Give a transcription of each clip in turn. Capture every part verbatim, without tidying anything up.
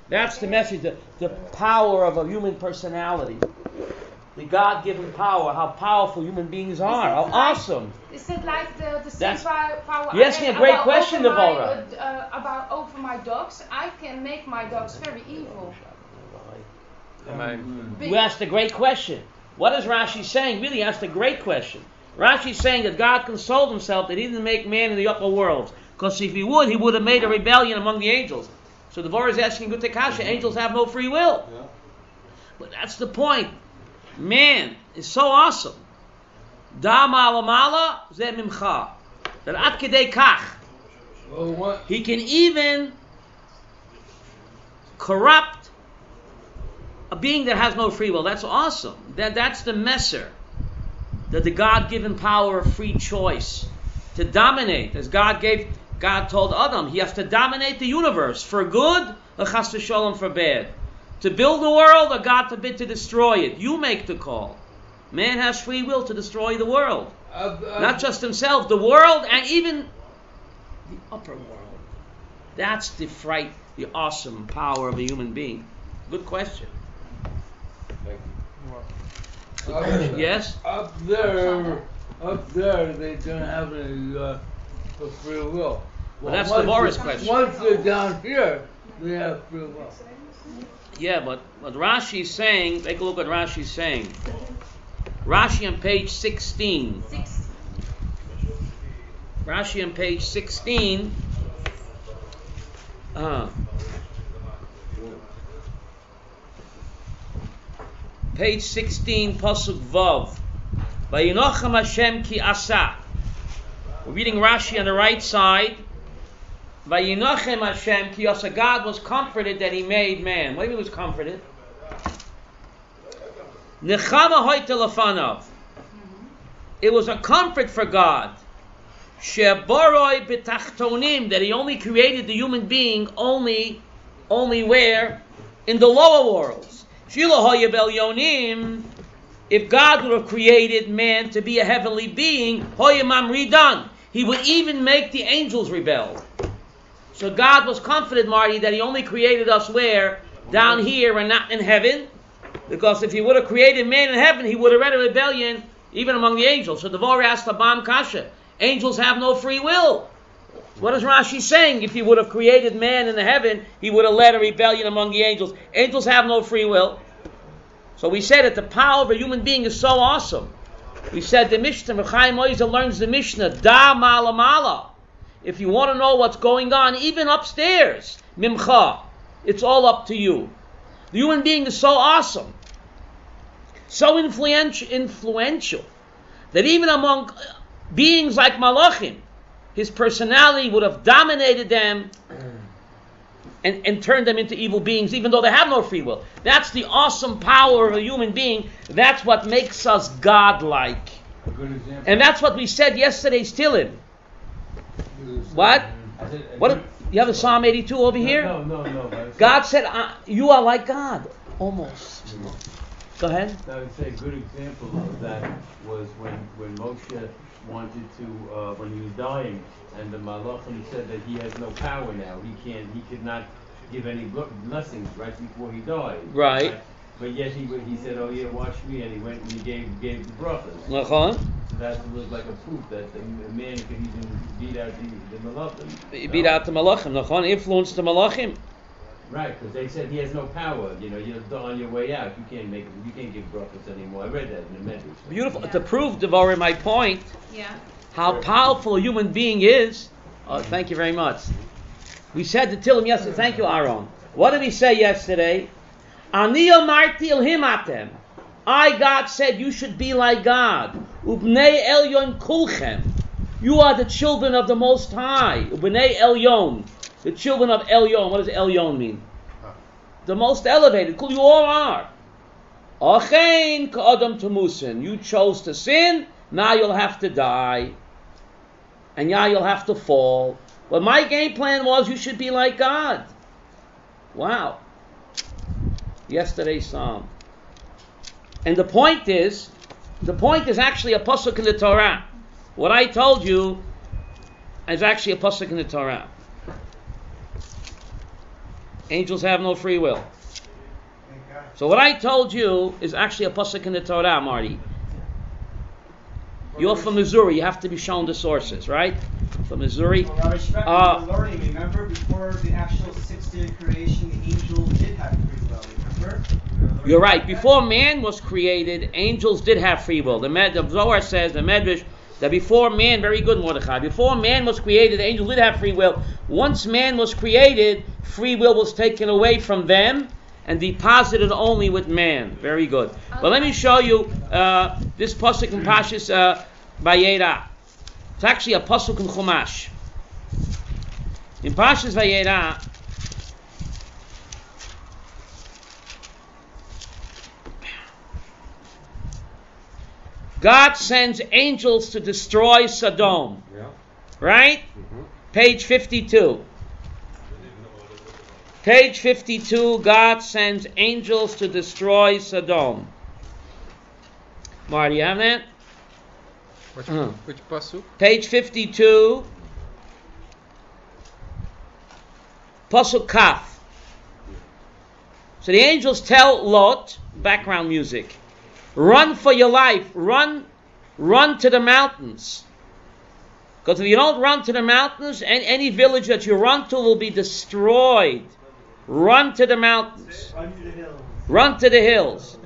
That's the message, the, the power of a human personality. The God-given power, how powerful human beings are, how like, awesome. Is it like the, the same That's, power you're asking a great about question, over my, Devorah. uh, uh, about over my dogs? I can make my dogs very evil. Amen. You asked a great question. What is Rashi saying? Really asked a great question. Rashi is saying that God consoled himself that he didn't make man in the upper worlds. Because if he would, he would have made a rebellion among the angels. So the Devorah is asking Gute Kasha, angels have no free will. Yeah. But that's the point. Man is so awesome. Da malamala ze mimcha. That at kedei kach. Well, what? He can even corrupt a being that has no free will. That's awesome. That that's the messer. That the God-given power of free choice to dominate, as God gave, God told Adam, he has to dominate the universe for good, or chas v'sholom for bad. To build the world, or God forbid to destroy it. You make the call. Man has free will to destroy the world, Uh, uh, not just himself, the world, and even the upper world. That's the fright, the awesome power of a human being. Good question. up, Yes? up there, up there, they don't have any uh, free will. Well, that's once the Boris they- question. Once they're down here, they have free will. Yeah, but what Rashi is saying, take a look at Rashi is saying. Rashi on page sixteen. Six. Rashi on page sixteen. Uh, page sixteen, Pasuk Vav. Vayinochem Hashem ki asa. We're reading Rashi on the right side. Vayinochem Hashem ki asa. God was comforted that He made man. What do you mean He was comforted? Nechama hoyte lefanav. It was a comfort for God. Sheboroi betachtonim, that He only created the human being only, only where? In the lower worlds. Shiloh yonim. If God would have created man to be a heavenly being, hoyamam ridan, He would even make the angels rebel. So God was comforted, Marty, that He only created us where? Down here and not in heaven. Because if He would have created man in heaven, He would have read a rebellion even among the angels. So the Devorah asked the Bam Kasha, angels have no free will. What is Rashi saying? If He would have created man in the heaven, He would have led a rebellion among the angels. Angels have no free will. So we said that the power of a human being is so awesome. We said the Mishnah, Chaim Oizer learns the Mishnah, Da Mala Mala. If you want to know what's going on, even upstairs, Mimcha, it's all up to you. The human being is so awesome, so influential, influential that even among beings like Malachim, his personality would have dominated them and, and turned them into evil beings, even though they have no free will. That's the awesome power of a human being. That's what makes us godlike. A good example. And that's what we said yesterday's Tillim. What? I said, What? You have a Psalm eighty-two over here? No, no, no. no God said, uh, you are like God. Almost. Go ahead. I would say a good example of that was when, when Moshe wanted to, uh, when he was dying, and the Malachim said that he has no power now. He can't, he could not give any blessings right before he died. Right. But yet he he said, "Oh yeah, watch me," and he went and he gave gave the brachas. Nachon. So that was like a proof that the man could even beat out the the Malachim. Beat out the Malachim. Nachon influenced the Malachim. Right, because they said he has no power. You know, you're on your way out. You can't make, you can't give brachas anymore. I read that in the Medrash. Beautiful. Yeah. To prove, Devorah, my point, Yeah. how powerful a human being is. Oh, thank you very much. We said to Tillim yesterday. Thank you, Aaron. What did we say yesterday? Ani amarti elhim atem. I, God, said you should be like God. Ubnei elyon kulchem. You are the children of the Most High. Ubnei elyon. The children of elyon. What does elyon mean? The most elevated. Kul, you all are. Achein ka'adam temusin. You chose to sin. Now you'll have to die. And now you'll have to fall. But my game plan was you should be like God. Wow. Yesterday's psalm. And the point is, the point is actually a pasuk in the Torah. What I told you is actually a pasuk in the Torah. Angels have no free will. So what I told you is actually a pasuk in the Torah, Marty. You're from Missouri. You have to be shown the sources, right? From Missouri. Well, Rabbi Shvek, Uh, we were learning, remember, before the actual six-day creation, the angels did have free will, remember? You're right. Before man was created, angels did have free will. The, Med, the Zohar says, the Medrash, that before man, very good Mordechai, before man was created, the angels did have free will. Once man was created, free will was taken away from them and deposited only with man. Very good. But let me show you uh, this pasuk in Pashas uh, Vayera. It's actually a pasuk in Chumash. In Pashas Vayera, God sends angels to destroy Sodom. Yeah. Right? Mm-hmm. Page fifty-two. Page fifty-two, God sends angels to destroy Sodom. Marty, you have that? Which, Uh-huh. which pasuk? Page fifty-two. Pasuk Kaf. So the angels tell Lot, background music, run for your life, run, run to the mountains. Because if you don't run to the mountains, any, any village that you run to will be destroyed. Run to the mountains. Run to the hills. Run to the hills.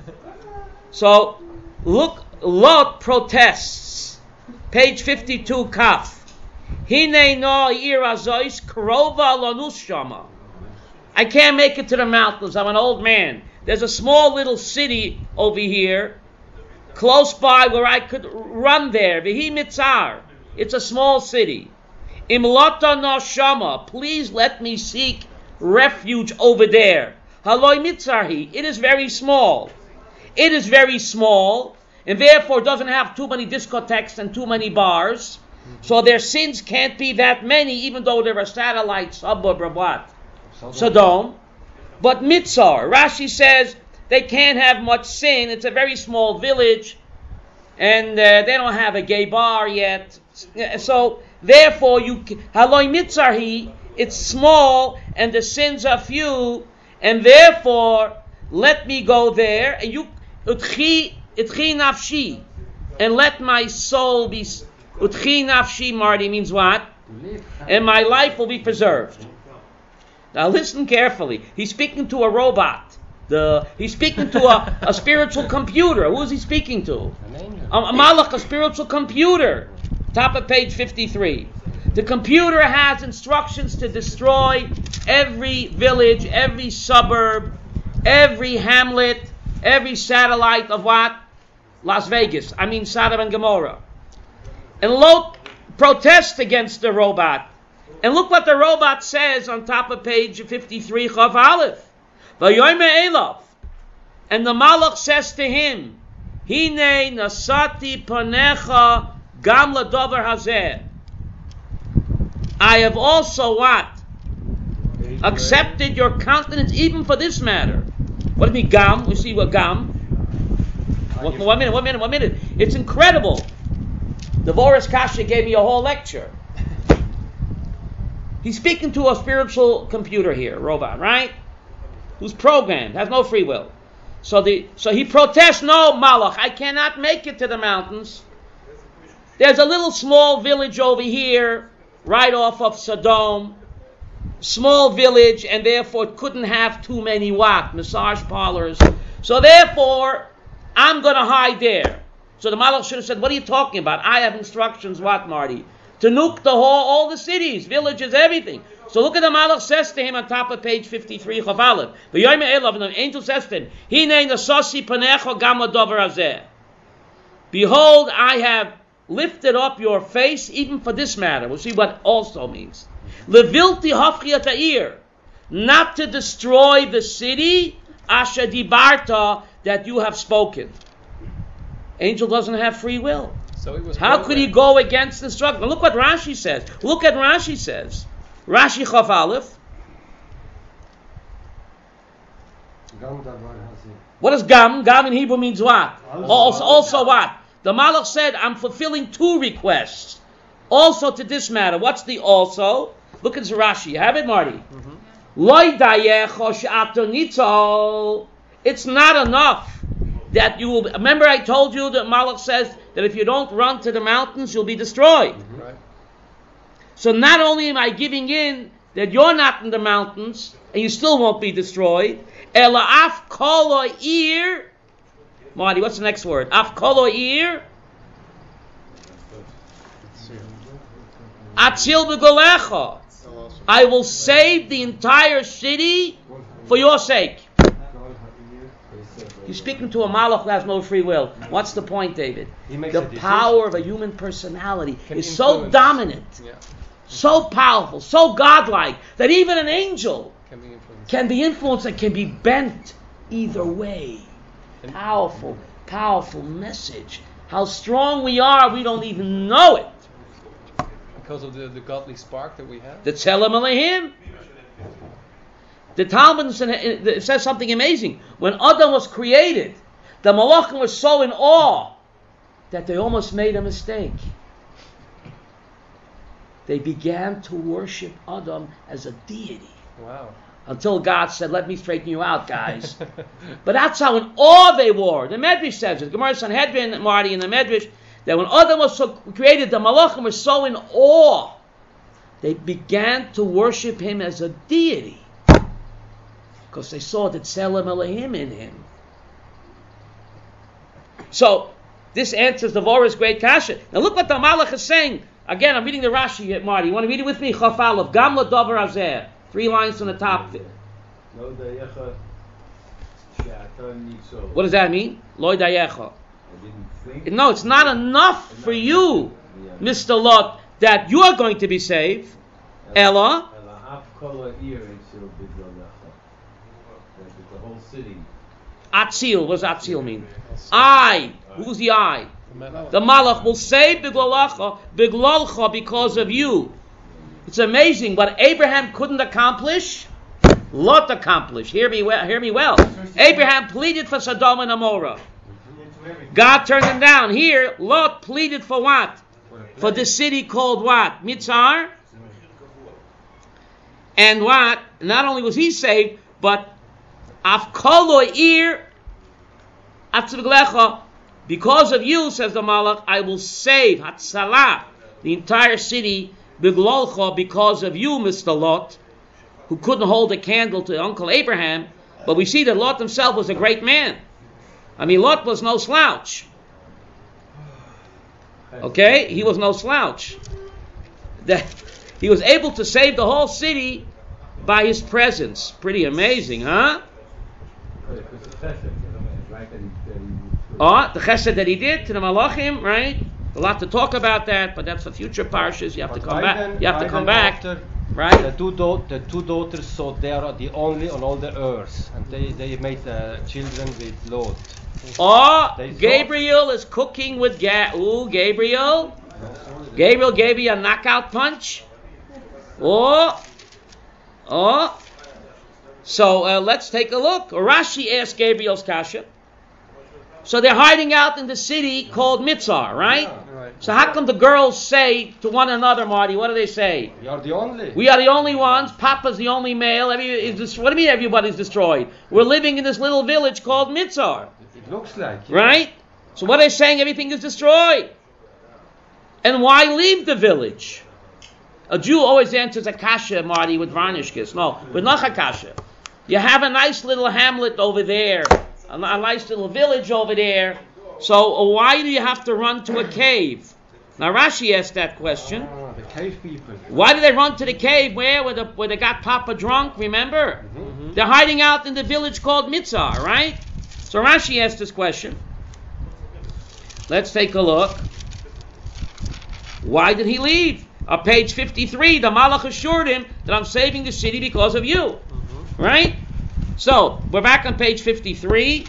So, look, Lot protests. Page fifty-two, Kaf. Hine no ir azois krova lanus shama. I can't make it to the mountains. I'm an old man. There's a small little city over here, close by, where I could run there. Vihi mitzar. It's a small city. Imlata no shama. Please let me seek refuge over there. Haloi mitzarhi. It is very small. It is very small, and therefore doesn't have too many discotheques and too many bars. So their sins can't be that many, even though they're a satellite suburb of what? Sodom. But Mitzar, Rashi says they can't have much sin. It's a very small village, and uh, they don't have a gay bar yet. So therefore, you Haloi Mitzarhi. It's small, and the sins are few, and therefore let me go there, and you utchi utchi nafshi, and let my soul be utchi nafshi. Marty means what? And my life will be preserved. Now listen carefully. He's speaking to a robot. The he's speaking to a, a spiritual computer. Who is he speaking to? A, a malach, a spiritual computer. Top of page fifty-three. The computer has instructions to destroy every village, every suburb, every hamlet, every satellite of what? Las Vegas. I mean Sodom and Gomorrah. And Lot protests against the robot. And look what the robot says on top of page fifty-three, Chav Aleph. Vayoyme Elav. And the Malach says to him, Hine nasati panecha gam ladover hazeh. I have also what? Accepted your countenance even for this matter. What do you mean gam? We see what gam. One, one minute, one minute, one minute. It's incredible. The Boris Kasha gave me a whole lecture. He's speaking to a spiritual computer here, robot, right? Who's programmed, has no free will. So the so he protests, no, Malach, I cannot make it to the mountains. There's a little small village over here, right off of Sodom. Small village, and therefore it couldn't have too many what? Massage parlors. So therefore, I'm going to hide there. So the Malach should have said, what are you talking about? I have instructions, what, Marty? To nuke the whole, all the cities, villages, everything. So look at the Malach says to him on top of page fifty-three, Chav Aleph. The angel says to him, Hine nasasi panecha gam ladover hazeh. Behold, I have lifted up your face even for this matter. We'll see what also means. Levilti hafchiyat ha'ir, not to destroy the city, asher dibarta, that you have spoken. Angel doesn't have free will. So he was How could he go against instruction? Look what Rashi says. Look at Rashi says. Rashi Chav Aleph. What is gam? Gam in Hebrew means what? Also, also what? The Malach said, I'm fulfilling two requests. Also to this matter. What's the also? Look at Rashi. You have it, Marty? Mm-hmm. Loi dayecho she'ato nitzol. It's not enough that you will. Remember, I told you that Malach says that if you don't run to the mountains, you'll be destroyed. Mm-hmm. Right. So not only am I giving in that you're not in the mountains and you still won't be destroyed. Ela af kol ir. Marty, what's the next word? Af kol ir. Atzil b'golecha. I will save the entire city for your sake. You're speaking to a malach who has no free will. What's the point, David? He makes The a decision. power of a human personality Can is so influence. dominant, Yeah. so powerful, so godlike, that even an angel Can be influenced. can be influenced and can be bent either way. Powerful, powerful message. How strong we are, we don't even know it. Because of the, the godly spark that we have. The Tzelem Elohim. The Talmud it says something amazing. When Adam was created, the Malachim were so in awe that they almost made a mistake. They began to worship Adam as a deity. Wow. Until God said, let me straighten you out, guys. But that's how in awe they were. The Medrash says it. Gemara Sanhedrin, Marty, in the Medrash, that when Adam was so created, the Malachim were so in awe, they began to worship him as a deity. Because they saw the Tzelem Elohim in him. So, this answers the Vorah's great kasha. Now look what the Malach is saying. Again, I'm reading the Rashi here, Marty. You want to read it with me? Chaf Aleph. Gam l'dover hazeh. Three lines from the top. Lo dayecha she'ata nitzol. What does that mean? Lo dayecha. I didn't think. No, it's not enough for you, Mister Lot, that you are going to be saved. Ella. Ela af kol ha'ir etzil b'golecha. That the whole city. Atzil. What does Atzil mean? I. Who's the I? The Malach will save B'glolacha, B'glolcha, because of you. It's amazing what Abraham couldn't accomplish. Lot accomplished. Hear me well. Hear me well. Abraham pleaded for Sodom and Gomorrah. God turned him down. Here, Lot pleaded for what? For the city called what? Mitzar. And what? Not only was he saved, but Afkolo ir Atzivglecha. Because of you, says the Malach, I will save Hatzalah, the entire city, Biglolcha, because of you, Mister Lot, who couldn't hold a candle to Uncle Abraham. But we see that Lot himself was a great man. I mean, Lot was no slouch. Okay? He was no slouch. That he was able to save the whole city by his presence. Pretty amazing, huh? Oh, the chesed that he did to the Malachim, right? A lot to talk about that, but that's for future parshas. You have to But come why back. then- You have to why come then back, after right? The two, da- the two daughters, so they are the only on all the earth, and they, they made uh, children with Lot. Oh, They saw- Gabriel is cooking with Ga. Ooh, Gabriel. Gabriel gave you a knockout punch. Oh, oh. So uh, let's take a look. Rashi asked Gabriel's kasha. So they're hiding out in the city called Mitzar, right? Right. So how come the girls say to one another, Marty? What do they say? We are the only. We are the only ones. Papa's the only male. Every, is this, what do you mean everybody's destroyed? We're living in this little village called Mitzar, It looks like. yeah. right? So what are they saying? Everything is destroyed. And why leave the village? A Jew always answers a kasha, Marty, with varnishkis. No, with not a kasha. You have a nice little hamlet over there, a, a nice little village over there. So uh, why do you have to run to a cave? Now Rashi asked that question. Ah, the cave people. Why did they run to the cave? Where? Where, the, where they got Papa drunk, remember? Mhm. They're hiding out in the village called Mitzar, right? So Rashi asked this question. Let's take a look. Why did he leave? On page fifty-three, the Malach assured him that I'm saving the city because of you. Right? So, we're back on page fifty-three.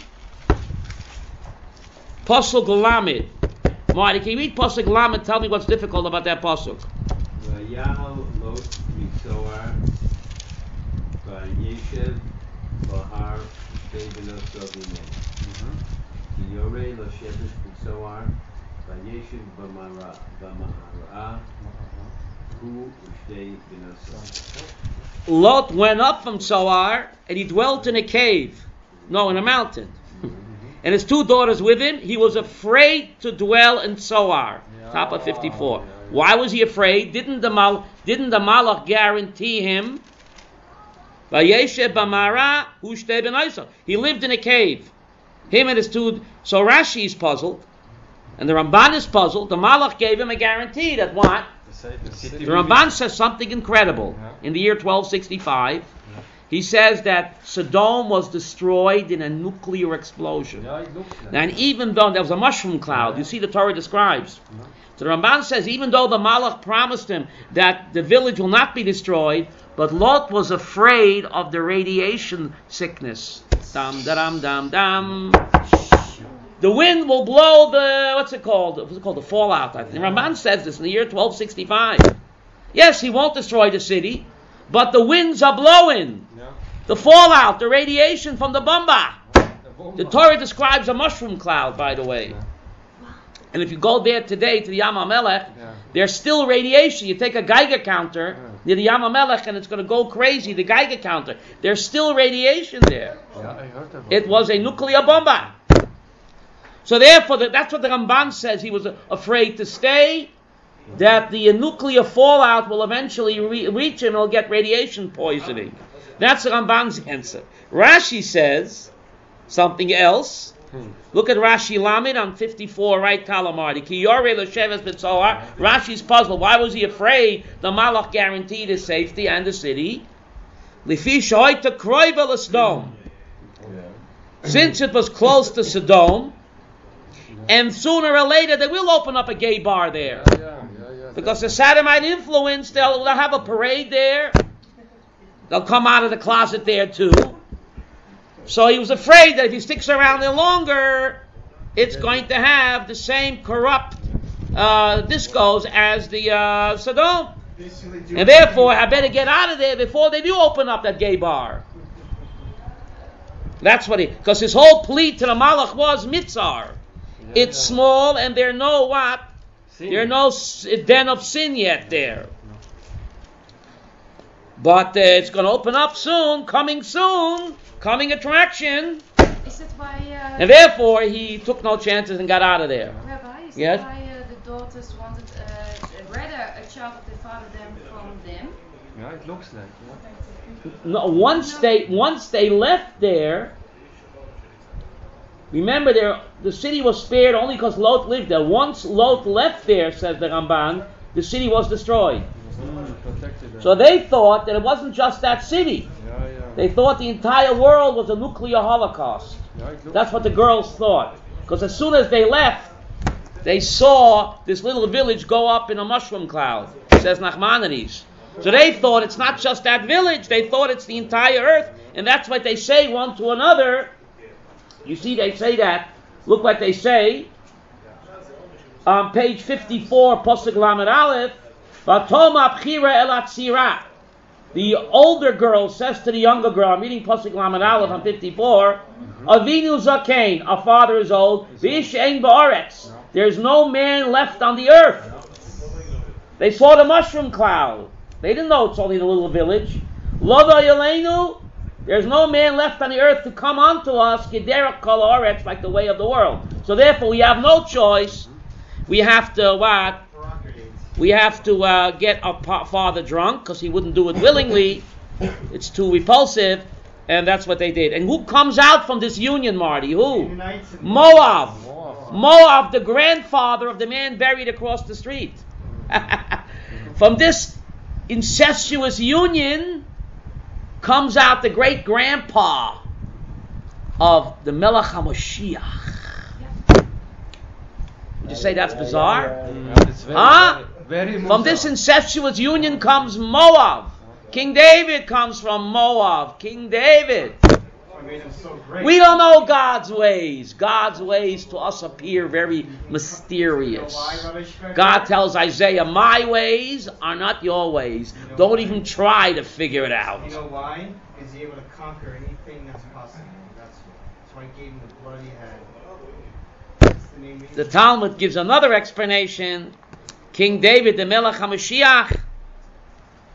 Pasuk Lamed. Marty, can you read Pasuk Lamed? Tell me what's difficult about that Pasuk. Vayal Lot Mitzoar Vayeshev Bahar Bebenosov Imen. Yorei Lo Shebesh Mitzoar Vayeshev Bamara Bamara Who they b'nosai. Lot went up from Zoar, and he dwelt in a cave. No, in a mountain. And his two daughters with him. He was afraid to dwell in Zoar. Top of fifty-four. Why was he afraid? Didn't the mal didn't the malach guarantee him? Vayeshe b'mara hu shtei b'nosai. He lived in a cave. Him and his two. So Rashi is puzzled, and the Ramban is puzzled. The malach gave him a guarantee that what? The Ramban says something incredible. In the year twelve sixty-five, he says that Sodom was destroyed in a nuclear explosion. And even though there was a mushroom cloud, you see the Torah describes. So the Ramban says even though the malach promised him that the village will not be destroyed, but Lot was afraid of the radiation sickness. Dam, dam, dam, dam. The wind will blow the, what's it called? What's it called? The fallout, I think. Ramban says this in the year twelve sixty-five. Yes, he won't destroy the city, but the winds are blowing. Yeah. The fallout, the radiation from the bomba. The Torah describes a mushroom cloud, by the way. Yeah. And if you go there today to the Yam HaMelech, Yeah. there's still radiation. You take a Geiger counter Yeah. near the Yam HaMelech and it's going to go crazy, the Geiger counter. There's still radiation there. Yeah, I heard about It was a nuclear bomba. So therefore, the, that's what the Ramban says. He was uh, afraid to stay, that the uh, nuclear fallout will eventually re- reach him and he'll get radiation poisoning. That's the Ramban's answer. Rashi says something else. Hmm. Look at Rashi Lamed on fifty-four, right column, Marty. Ki yoreh l'sheves b'tzohar. Rashi's puzzled. Why was he afraid? The Malach guaranteed his safety and the city. Lifi shoyta kroiva l'Sodom. Since it was close to Sodom, and sooner or later they will open up a gay bar there. Yeah, yeah, yeah, Because the Sodomite influence, they'll, they'll have a parade there. They'll come out of the closet there too. So he was afraid that if he sticks around there longer, it's going to have the same corrupt uh, discos as the uh, Sodom. And therefore, I better get out of there before they do open up that gay bar. That's what he, because his whole plea to the Malach was mitzar. It's small and there are no what? There are no s- den of sin yet there. But uh, it's going to open up soon, coming soon, coming attraction. Is that why, uh, And therefore, he took no chances and got out of there. Rabbi, is Yes? that why uh, the daughters wanted uh, rather a child of their father than from them? Yeah, it looks like. Yeah. No, once they once they left there, remember there the city was spared only because Lot lived there. Once Lot left there, says the Ramban, the city was destroyed. Mm, protected them. So they thought that it wasn't just that city. Yeah, yeah. They thought the entire world was a nuclear holocaust. Yeah, it looks That's what the girls thought. Because as soon as they left, they saw this little village go up in a mushroom cloud, says Nachmanides. So they thought it's not just that village, they thought it's the entire earth, and that's what they say one to another. You see, they say that. Look what they say. On page fifty-four, Pasuk Lamed Aleph, Vatoma Bchira El Atzira. The older girl says to the younger girl, I'm reading Pasuk Lamed Aleph on fifty-four, Avinu Zakein, our father is old, V'ish Ein Ba'aretz. There's no man left on the earth. They saw the mushroom cloud. They didn't know it's only the little village. Loda Yelenu, there's no man left on the earth to come unto us, Kederach Kol Haaretz, like the way of the world. So therefore we have no choice. We have to what? We have to uh, get our pa- father drunk, because he wouldn't do it willingly. It's too repulsive. And that's what they did. And who comes out from this union, Marty? Who? Moab. Moab, the grandfather of the man buried across the street. From this incestuous union comes out the great grandpa of the Melech HaMashiach. Would you say that's bizarre? Yeah, it's very, Huh? very, very From this incestuous union comes Moab. King David comes from Moab. King David. We don't know God's ways. God's ways to us appear very mysterious. God tells Isaiah, my ways are not your ways. Don't even try to figure it out. You know why? Is he able to conquer anything that's possible? That's, that's why he gave him the bloody head. That's the main reason. The Talmud gives another explanation. King David, the Melech HaMashiach,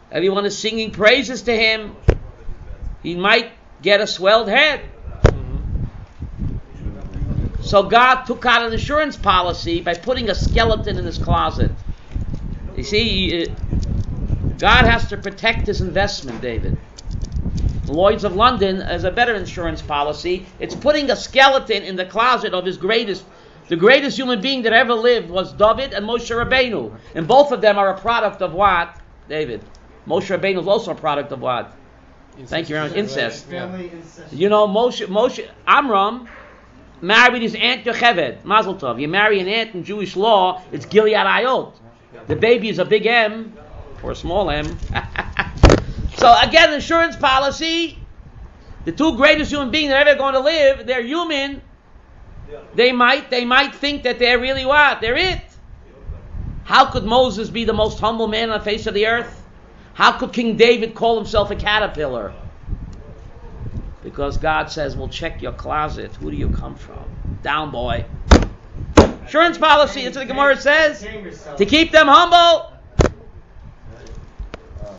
everyone is singing praises to him, he might get a swelled head. So God took out an insurance policy by putting a skeleton in his closet. You see, God has to protect his investment, David. Lloyd's of London has a better insurance policy. It's putting a skeleton in the closet of his greatest, the greatest human being that ever lived was David and Moshe Rabbeinu. And both of them are a product of what, David? Moshe Rabbeinu is also a product of what? Incest. Thank you very much. Incest. Family incest. You know, Moshe, Moshe, Amram married his aunt Yocheved, Mazel Tov. You marry an aunt in Jewish law, it's Gilead Ayot. The baby is a big M, or a small M. So again, insurance policy, the two greatest human beings that are ever going to live, they're human. They might, they might think that they're really what? They're it. How could Moses be the most humble man on the face of the earth? How could King David call himself a caterpillar? Because God says, well, check your closet. Who do you come from? Down, boy. Insurance policy, it's what the Gemara says. To keep them humble.